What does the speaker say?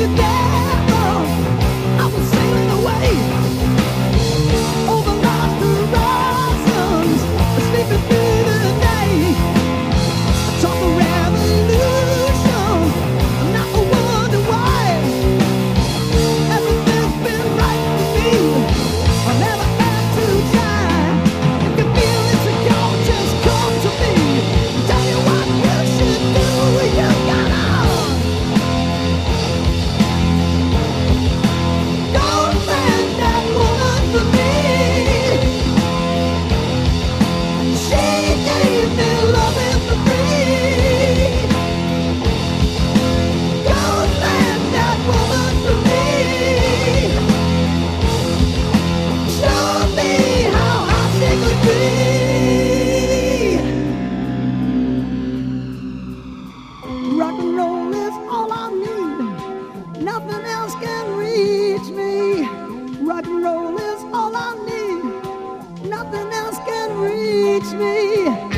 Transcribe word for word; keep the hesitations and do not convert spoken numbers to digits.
together, I was sailing away over lost horizons, sleeping through the night. I talk a revolution, not a wonder why. Everything's been right for me, I never had to try. If you feel insecure, just come to me. Tell you what you should do, you gotta don't let that woman for me. She gave me loving for free. Don't let that woman for me. Show me how hot she could be. Rock and roll is all I need. Nothing else can reach me. Rock and roll is all I need. Nothing else can reach me.